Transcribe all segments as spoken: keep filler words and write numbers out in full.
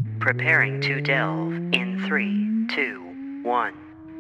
Preparing to delve in three, two, one.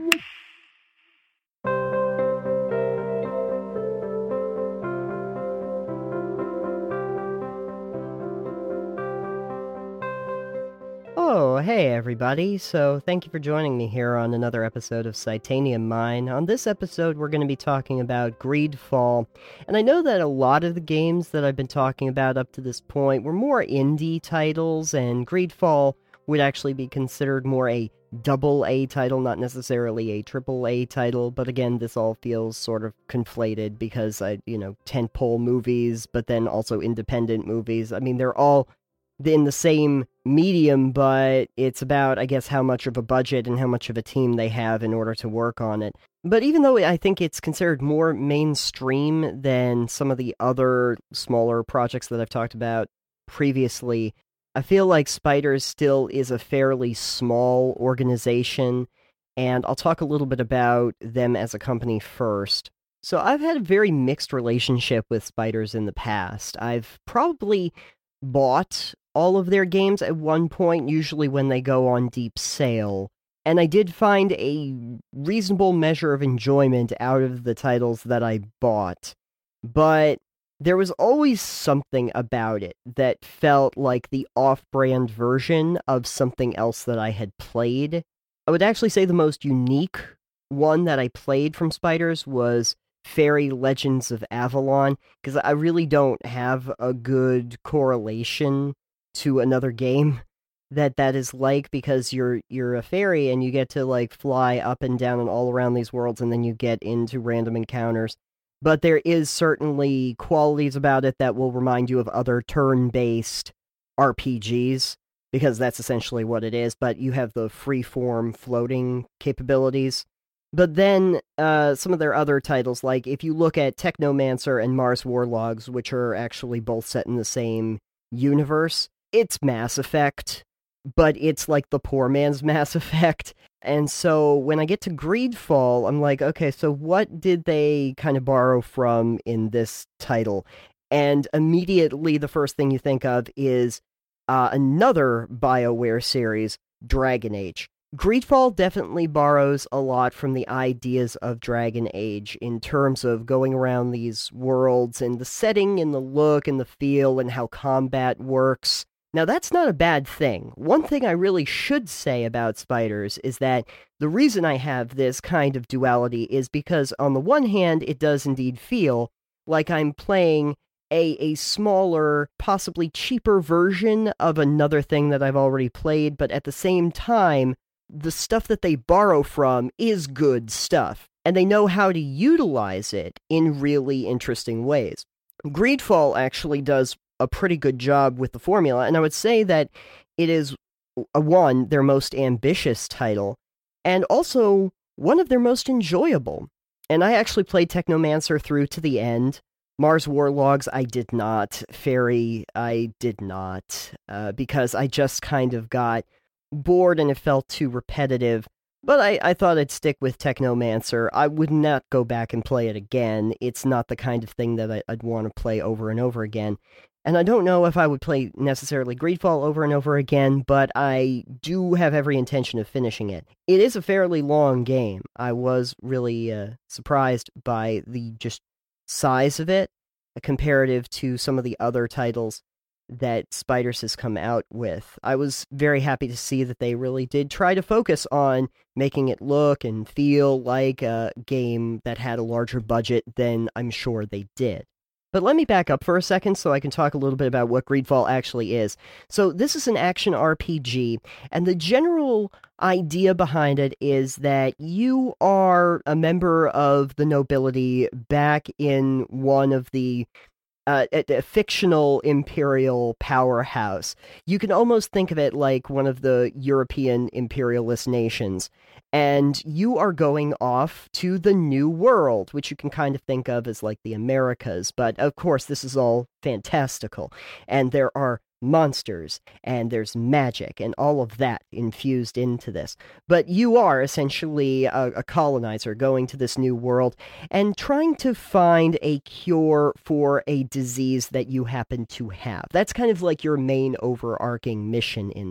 Oh, hey everybody. So, thank you for joining me here on another episode of Titanium Mine. On this episode, we're going to be talking about Greedfall. And I know that a lot of the games that I've been talking about up to this point were more indie titles, and Greedfall would actually be considered more a double A title, not necessarily a triple A title. But again, this all feels sort of conflated because I, you know, tentpole movies, but then also independent movies. I mean, they're all in the same medium, but it's about, I guess, how much of a budget and how much of a team they have in order to work on it. But even though I think it's considered more mainstream than some of the other smaller projects that I've talked about previously, I feel like Spiders still is a fairly small organization, and I'll talk a little bit about them as a company first. So I've had a very mixed relationship with Spiders in the past. I've probably bought all of their games at one point, usually when they go on deep sale. And I did find a reasonable measure of enjoyment out of the titles that I bought. But there was always something about it that felt like the off-brand version of something else that I had played. I would actually say the most unique one that I played from Spiders was Fairy Legends of Avalon, because I really don't have a good correlation to another game that that is like, because you're you're a fairy and you get to like fly up and down and all around these worlds, and then you get into random encounters. But there is certainly qualities about it that will remind you of other turn-based R P Gs, because that's essentially what it is, but you have the free-form floating capabilities. But then, uh, some of their other titles, like if you look at Technomancer and Mars Warlogs, which are actually both set in the same universe, it's Mass Effect, but it's like the poor man's Mass Effect. And so when I get to Greedfall, I'm like, okay, so what did they kind of borrow from in this title? And immediately the first thing you think of is uh, another BioWare series, Dragon Age. Greedfall definitely borrows a lot from the ideas of Dragon Age in terms of going around these worlds and the setting and the look and the feel and how combat works. Now, that's not a bad thing. One thing I really should say about Spiders is that the reason I have this kind of duality is because, on the one hand, it does indeed feel like I'm playing a, a smaller, possibly cheaper version of another thing that I've already played, but at the same time, the stuff that they borrow from is good stuff, and they know how to utilize it in really interesting ways. Greedfall actually does a pretty good job with the formula, and I would say that it is, a, one, their most ambitious title, and also one of their most enjoyable. And I actually played Technomancer through to the end. Mars Warlogs, I did not. Fairy, I did not, uh, because I just kind of got bored and it felt too repetitive. But I, I thought I'd stick with Technomancer. I would not go back and play it again. It's not the kind of thing that I, I'd want to play over and over again. And I don't know if I would play necessarily Greedfall over and over again, but I do have every intention of finishing it. It is a fairly long game. I was really uh, surprised by the just size of it, comparative to some of the other titles that Spiders has come out with. I was very happy to see that they really did try to focus on making it look and feel like a game that had a larger budget than I'm sure they did. But let me back up for a second so I can talk a little bit about what Greedfall actually is. So this is an action R P G, and the general idea behind it is that you are a member of the nobility back in one of the Uh, a, a fictional imperial powerhouse. You can almost think of it like one of the European imperialist nations. And you are going off to the New World, which you can kind of think of as like the Americas. But of course, this is all fantastical. And there are monsters, and there's magic, and all of that infused into this. But you are essentially a, a colonizer going to this new world and trying to find a cure for a disease that you happen to have. That's kind of like your main overarching mission in this.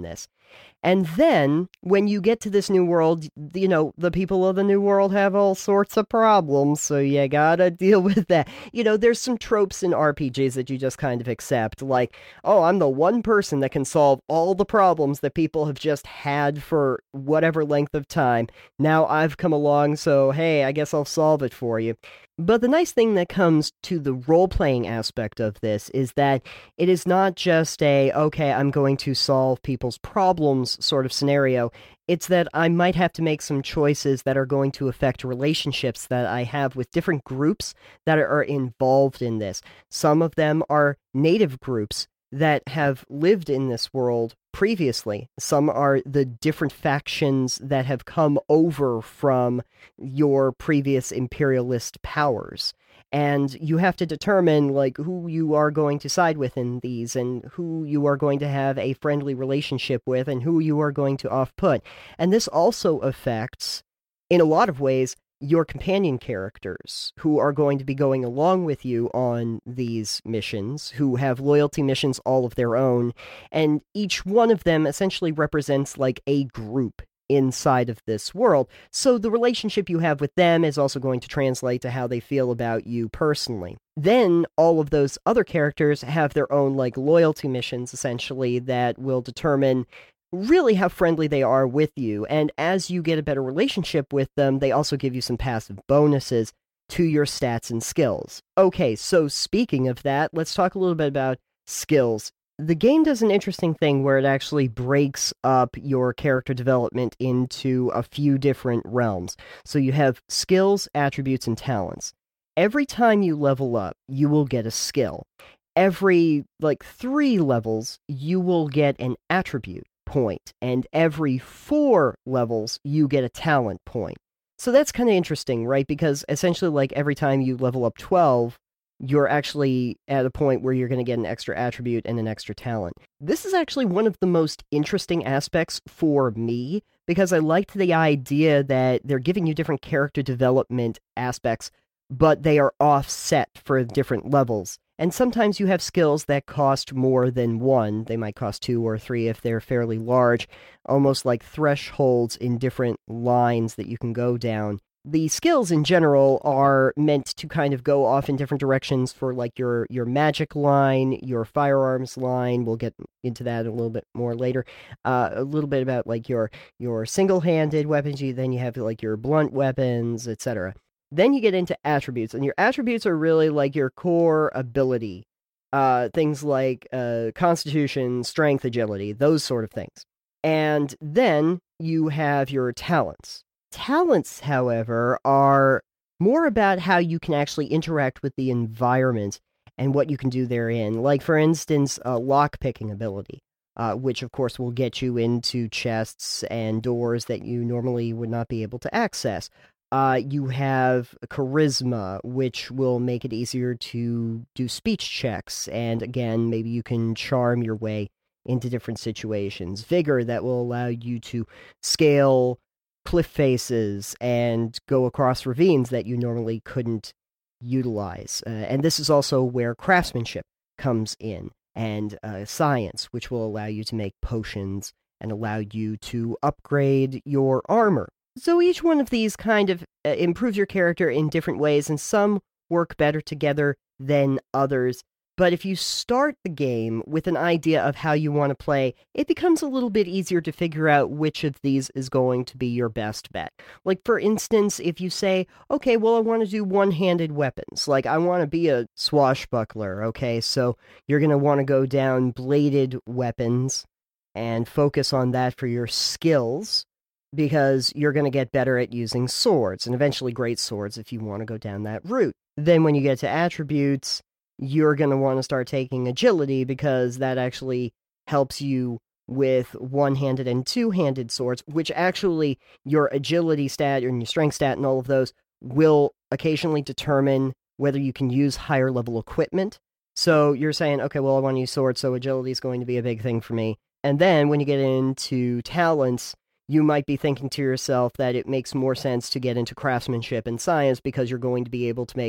And then, when you get to this new world, you know, the people of the new world have all sorts of problems, so you gotta deal with that. You know, there's some tropes in R P Gs that you just kind of accept, like, oh, I'm the one person that can solve all the problems that people have just had for whatever length of time. Now I've come along, so hey, I guess I'll solve it for you. But the nice thing that comes to the role-playing aspect of this is that it is not just a, okay, I'm going to solve people's problems sort of scenario. It's that I might have to make some choices that are going to affect relationships that I have with different groups that are involved in this. Some of them are native groups that have lived in this world previously. Some are the different factions that have come over from your previous imperialist powers. And you have to determine, like, who you are going to side with in these, and who you are going to have a friendly relationship with, and who you are going to off-put. And this also affects, in a lot of ways, your companion characters who are going to be going along with you on these missions, who have loyalty missions all of their own, and each one of them essentially represents like a group inside of this world. So the relationship you have with them is also going to translate to how they feel about you personally. Then all of those other characters have their own like loyalty missions essentially that will determine really how friendly they are with you. And as you get a better relationship with them, they also give you some passive bonuses to your stats and skills. Okay, so speaking of that, let's talk a little bit about skills. The game does an interesting thing where it actually breaks up your character development into a few different realms. So you have skills, attributes, and talents. Every time you level up, you will get a skill. Every, like, three levels, you will get an attribute point, and every four levels you get a talent point. So that's kind of interesting, right? Because essentially, like, every time you level up twelve, you're actually at a point where you're going to get an extra attribute and an extra talent. This is actually one of the most interesting aspects for me, because I liked the idea that they're giving you different character development aspects, but they are offset for different levels. And sometimes you have skills that cost more than one. They might cost two or three if they're fairly large, almost like thresholds in different lines that you can go down. The skills in general are meant to kind of go off in different directions for like your, your magic line, your firearms line. We'll get into that a little bit more later. Uh, a little bit about like your, your single-handed weapons. Then you have like your blunt weapons, et cetera. Then you get into attributes, and your attributes are really like your core ability. Uh, things like uh, constitution, strength, agility, those sort of things. And then you have your talents. Talents, however, are more about how you can actually interact with the environment and what you can do therein. Like, for instance, a lock-picking ability, uh, which, of course, will get you into chests and doors that you normally would not be able to access. Uh, you have charisma, which will make it easier to do speech checks, and again, maybe you can charm your way into different situations. Vigor, that will allow you to scale cliff faces and go across ravines that you normally couldn't utilize. Uh, and this is also where craftsmanship comes in, and uh, science, which will allow you to make potions and allow you to upgrade your armor. So each one of these kind of uh, improves your character in different ways, and some work better together than others. But if you start the game with an idea of how you want to play, it becomes a little bit easier to figure out which of these is going to be your best bet. Like, for instance, if you say, okay, well, I want to do one-handed weapons. Like, I want to be a swashbuckler, okay? So you're going to want to go down bladed weapons and focus on that for your skills, because you're going to get better at using swords, and eventually great swords if you want to go down that route. Then when you get to attributes, you're going to want to start taking agility, because that actually helps you with one-handed and two-handed swords, which actually your agility stat and your strength stat and all of those will occasionally determine whether you can use higher-level equipment. So you're saying, okay, well, I want to use swords, so agility is going to be a big thing for me. And then when you get into talents, you might be thinking to yourself that it makes more sense to get into craftsmanship and science, because you're going to be able to make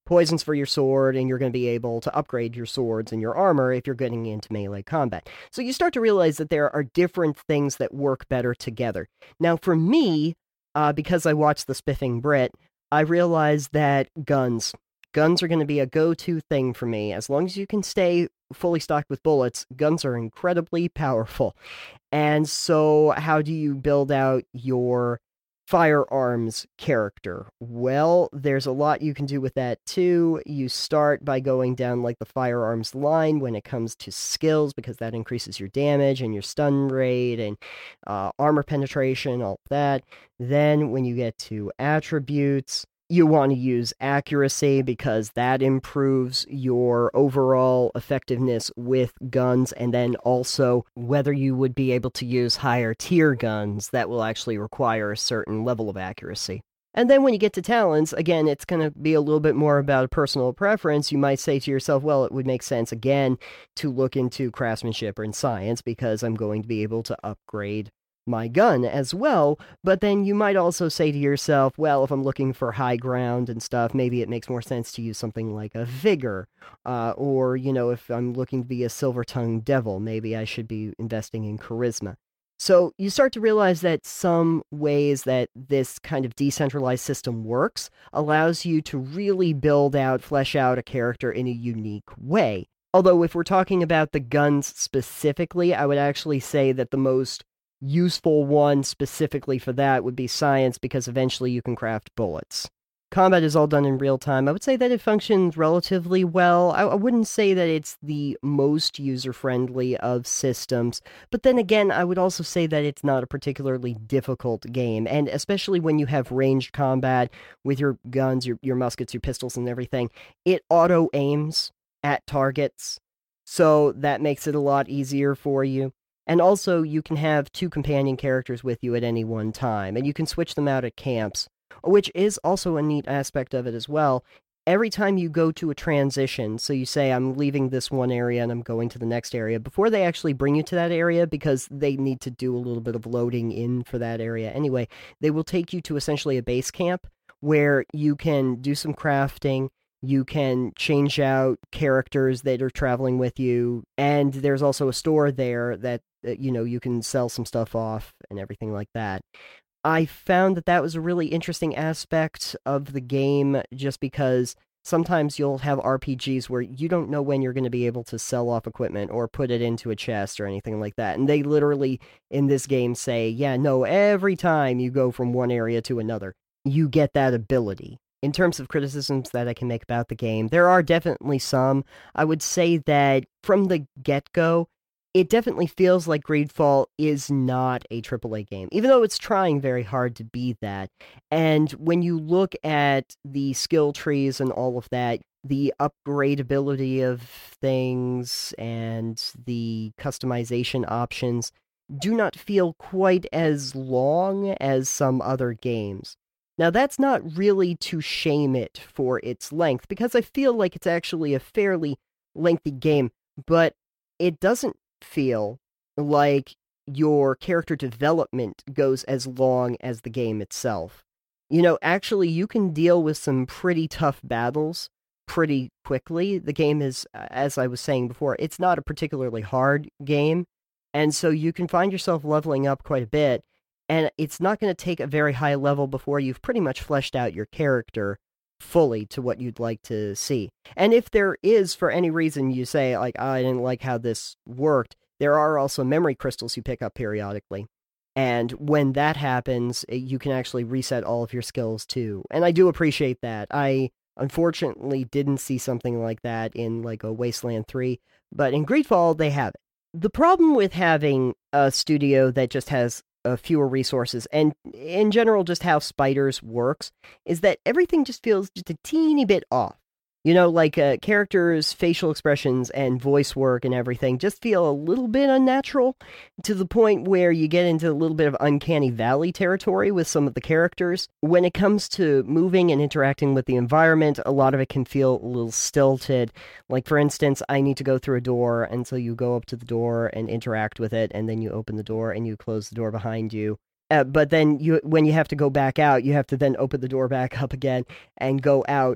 poisons for your sword, and you're going to be able to upgrade your swords and your armor if you're getting into melee combat. So you start to realize that there are different things that work better together. Now, for me, uh, because I watched The Spiffing Brit, I realized that guns. Guns are going to be a go-to thing for me. As long as you can stay fully stocked with bullets, guns are incredibly powerful. And so how do you build out your firearms character? Well, there's a lot you can do with that too. You start by going down like the firearms line when it comes to skills, because that increases your damage and your stun rate and uh, armor penetration, all that. Then when you get to attributes, you want to use accuracy because that improves your overall effectiveness with guns, and then also whether you would be able to use higher tier guns that will actually require a certain level of accuracy. And then when you get to talents, again, it's going to be a little bit more about a personal preference. You might say to yourself, well, it would make sense, again, to look into craftsmanship or in science because I'm going to be able to upgrade my gun as well. But then you might also say to yourself, well, if I'm looking for high ground and stuff, maybe it makes more sense to use something like a vigor. Uh, or, you know, if I'm looking to be a silver-tongued devil, maybe I should be investing in charisma. So you start to realize that some ways that this kind of decentralized system works allows you to really build out, flesh out a character in a unique way. Although if we're talking about the guns specifically, I would actually say that the most useful one specifically for that would be science, because eventually you can craft bullets. Combat is all done in real time. I would say that it functions relatively well. I, I wouldn't say that it's the most user-friendly of systems, but then again, I would also say that it's not a particularly difficult game, and especially when you have ranged combat with your guns, your, your muskets, your pistols, and everything, it auto-aims at targets, so that makes it a lot easier for you. And also, you can have two companion characters with you at any one time, and you can switch them out at camps, which is also a neat aspect of it as well. Every time you go to a transition, so you say, I'm leaving this one area and I'm going to the next area, before they actually bring you to that area, because they need to do a little bit of loading in for that area anyway, they will take you to essentially a base camp where you can do some crafting. You can change out characters that are traveling with you, and there's also a store there that, you know, you can sell some stuff off and everything like that. I found that that was a really interesting aspect of the game, just because sometimes you'll have R P Gs where you don't know when you're going to be able to sell off equipment or put it into a chest or anything like that. And they literally, in this game, say, yeah, no, every time you go from one area to another, you get that ability. In terms of criticisms that I can make about the game, there are definitely some. I would say that from the get-go, it definitely feels like Greedfall is not a triple A game, even though it's trying very hard to be that. And when you look at the skill trees and all of that, the upgradability of things and the customization options do not feel quite as long as some other games. Now, that's not really to shame it for its length, because I feel like it's actually a fairly lengthy game, but it doesn't feel like your character development goes as long as the game itself. You know, actually, you can deal with some pretty tough battles pretty quickly. The game is, as I was saying before, it's not a particularly hard game, and so you can find yourself leveling up quite a bit. And it's not going to take a very high level before you've pretty much fleshed out your character fully to what you'd like to see. And if there is, for any reason, you say, like, oh, I didn't like how this worked, there are also memory crystals you pick up periodically. And when that happens, you can actually reset all of your skills too. And I do appreciate that. I unfortunately didn't see something like that in, like, a Wasteland three, but in Greedfall, they have it. The problem with having a studio that just has Uh, fewer resources, and in general just how Spiders works, is that everything just feels just a teeny bit off. You know, like uh, characters' facial expressions and voice work and everything just feel a little bit unnatural, to the point where you get into a little bit of uncanny valley territory with some of the characters. When it comes to moving and interacting with the environment, a lot of it can feel a little stilted. Like, for instance, I need to go through a door, and so you go up to the door and interact with it, and then you open the door and you close the door behind you. Uh, but then you, when you have to go back out, you have to then open the door back up again and go out.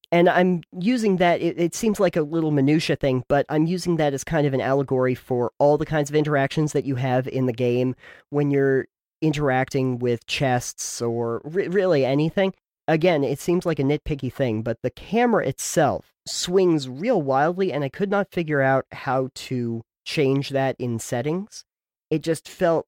And I'm using that, it, it seems like a little minutia thing, but I'm using that as kind of an allegory for all the kinds of interactions that you have in the game when you're interacting with chests or re- really anything. Again, it seems like a nitpicky thing, but the camera itself swings real wildly, and I could not figure out how to change that in settings. It just felt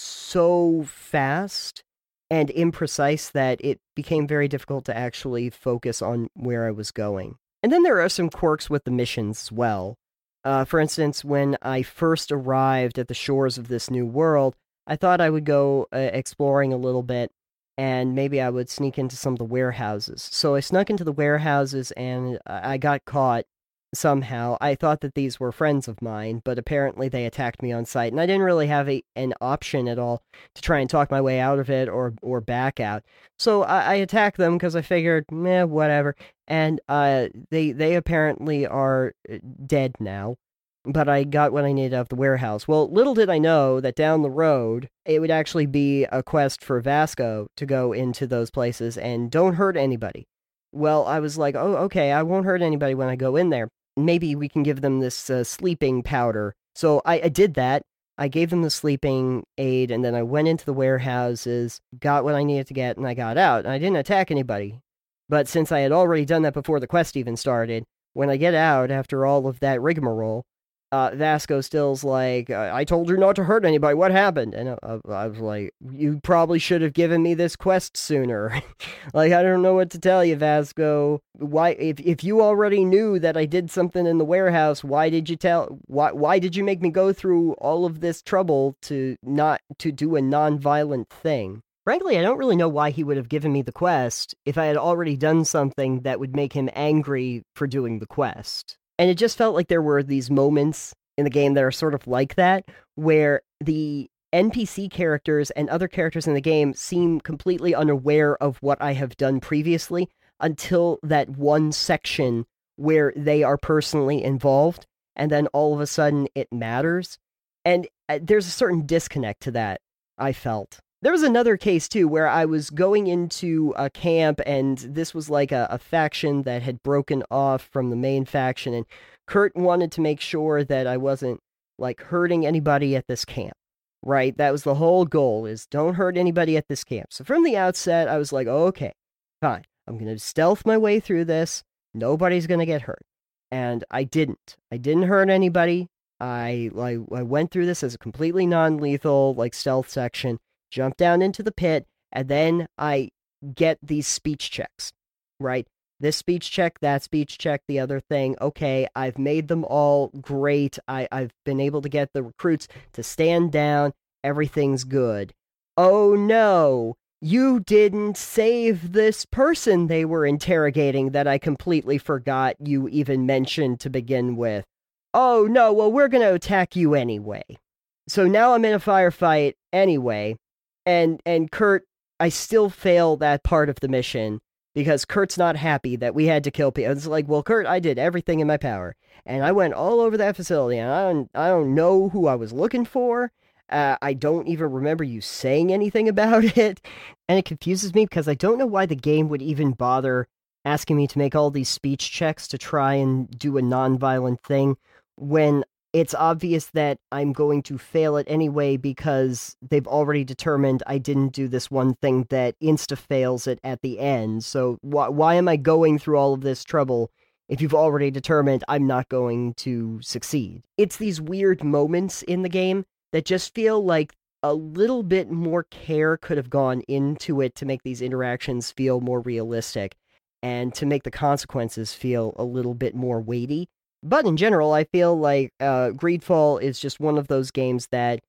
so fast and imprecise that it became very difficult to actually focus on where I was going. And then there are some quirks with the missions as well. Uh, for instance, when I first arrived at the shores of this new world, I thought I would go uh, exploring a little bit, and maybe I would sneak into some of the warehouses. So I snuck into the warehouses, and I got caught somehow. I thought that these were friends of mine, but apparently they attacked me on sight, and I didn't really have a, an option at all to try and talk my way out of it or or back out. So I, I attacked them because I figured, meh, whatever. And uh, they they apparently are dead now. But I got what I needed out of the warehouse. Well, little did I know that down the road, it would actually be a quest for Vasco to go into those places and don't hurt anybody. Well, I was like, oh, okay, I won't hurt anybody when I go in there. Maybe we can give them this uh, sleeping powder. So I, I did that. I gave them the sleeping aid, and then I went into the warehouses, got what I needed to get, and I got out. And I didn't attack anybody. But since I had already done that before the quest even started, when I get out after all of that rigmarole, uh, Vasco still's like, I told you not to hurt anybody. What happened? And I, I was like, you probably should have given me this quest sooner. Like, I don't know what to tell you, Vasco. Why, if if you already knew that I did something in the warehouse, why did you tell? Why why did you make me go through all of this trouble to not to do a non-violent thing? Frankly, I don't really know why he would have given me the quest if I had already done something that would make him angry for doing the quest. And it just felt like there were these moments in the game that are sort of like that, where the N P C characters and other characters in the game seem completely unaware of what I have done previously until that one section where they are personally involved, and then all of a sudden it matters. And uh, there's a certain disconnect to that, I felt. There was another case, too, where I was going into a camp, and this was like a, a faction that had broken off from the main faction, and Kurt wanted to make sure that I wasn't, like, hurting anybody at this camp, right? That was the whole goal, is don't hurt anybody at this camp. So from the outset, I was like, oh, okay, fine. I'm going to stealth my way through this. Nobody's going to get hurt. And I didn't. I didn't hurt anybody. I, like, I went through this as a completely non-lethal, like, stealth section. Jump down into the pit, and then I get these speech checks, right? This speech check, that speech check, the other thing. Okay, I've made them all great. I, I've been able to get the recruits to stand down. Everything's good. Oh no, you didn't save this person they were interrogating that I completely forgot you even mentioned to begin with. Oh no, well, we're going to attack you anyway. So now I'm in a firefight anyway. And and Kurt, I still fail that part of the mission because Kurt's not happy that we had to kill people. It's like, well, Kurt, I did everything in my power, and I went all over that facility, and I don't, I don't know who I was looking for. Uh, I don't even remember you saying anything about it, and it confuses me because I don't know why the game would even bother asking me to make all these speech checks to try and do a non-violent thing when it's obvious that I'm going to fail it anyway because they've already determined I didn't do this one thing that insta-fails it at the end. So why why am I going through all of this trouble if you've already determined I'm not going to succeed? It's these weird moments in the game that just feel like a little bit more care could have gone into it to make these interactions feel more realistic and to make the consequences feel a little bit more weighty. But in general, I feel like uh, Greedfall is just one of those games that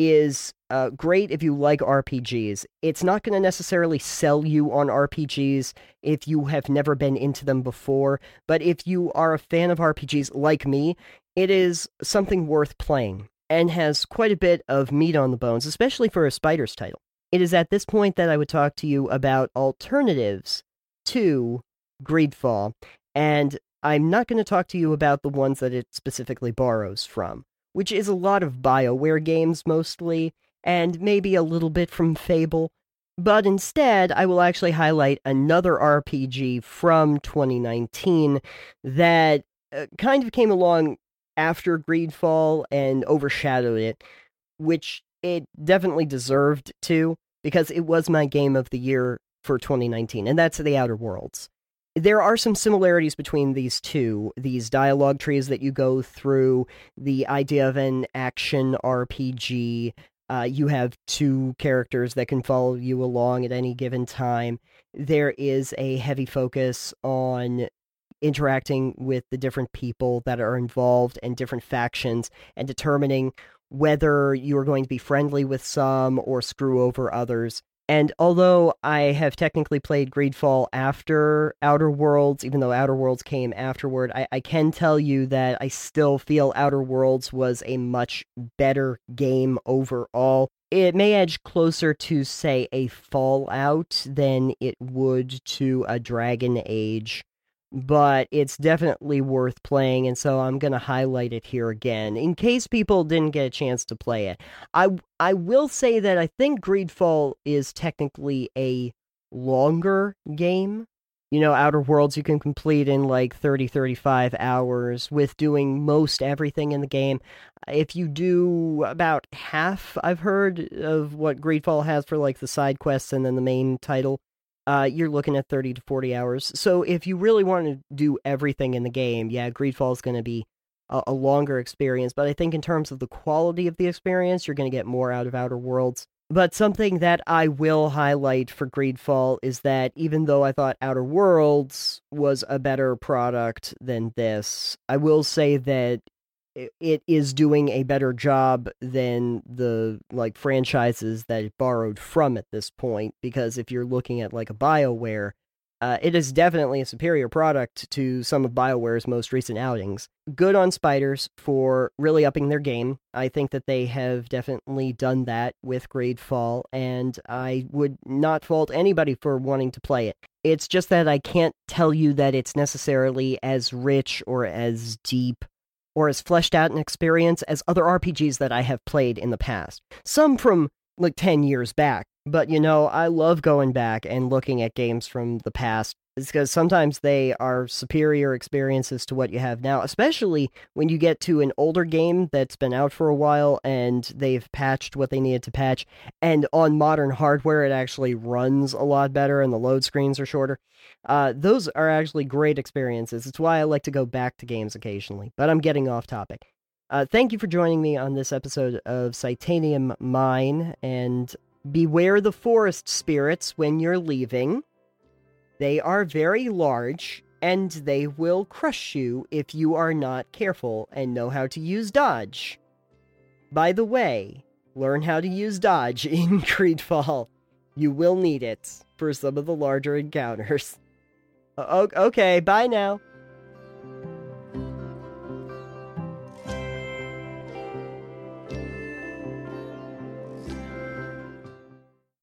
is uh, great if you like R P Gs. It's not going to necessarily sell you on R P Gs if you have never been into them before, but if you are a fan of R P Gs like me, it is something worth playing and has quite a bit of meat on the bones, especially for a Spiders title. It is at this point that I would talk to you about alternatives to Greedfall, and I'm not going to talk to you about the ones that it specifically borrows from, which is a lot of BioWare games mostly, and maybe a little bit from Fable, But instead, I will actually highlight another R P G from twenty nineteen that uh, kind of came along after Greedfall and overshadowed it, which it definitely deserved to, because it was my game of the year for twenty nineteen, and that's The Outer Worlds. There are some similarities between these two, these dialogue trees that you go through, the idea of an action R P G. Uh, you have two characters that can follow you along at any given time. There is a heavy focus on interacting with the different people that are involved and different factions and determining whether you are going to be friendly with some or screw over others. And although I have technically played Greedfall after Outer Worlds, even though Outer Worlds came afterward, I, I can tell you that I still feel Outer Worlds was a much better game overall. It may edge closer to, say, a Fallout than it would to a Dragon Age, but it's definitely worth playing, and so I'm going to highlight it here again, in case people didn't get a chance to play it. I, I will say that I think Greedfall is technically a longer game. You know, Outer Worlds you can complete in like thirty, thirty-five hours with doing most everything in the game. If you do about half, I've heard, of what Greedfall has for like the side quests and then the main title, Uh, you're looking at thirty to forty hours. So if you really want to do everything in the game, yeah, Greedfall is going to be a, a longer experience. But I think in terms of the quality of the experience, you're going to get more out of Outer Worlds. But something that I will highlight for Greedfall is that even though I thought Outer Worlds was a better product than this, I will say that it is doing a better job than the like franchises that it borrowed from at this point, because if you're looking at like a BioWare, uh, it is definitely a superior product to some of BioWare's most recent outings. Good on Spiders for really upping their game. I think that they have definitely done that with Greedfall, and I would not fault anybody for wanting to play it. It's just that I can't tell you that it's necessarily as rich or as deep or as fleshed out an experience as other R P Gs that I have played in the past. Some from like ten years back, but you know, I love going back and looking at games from the past. It's because sometimes they are superior experiences to what you have now, especially when you get to an older game that's been out for a while and they've patched what they needed to patch, and on modern hardware it actually runs a lot better and the load screens are shorter. Uh, those are actually great experiences. It's why I like to go back to games occasionally, but I'm getting off topic. Uh, thank you for joining me on this episode of Titanium Mine, and beware the forest spirits when you're leaving. They are very large, and they will crush you if you are not careful and know how to use dodge. By the way, learn how to use dodge in Greedfall. You will need it for some of the larger encounters. O- okay, bye now.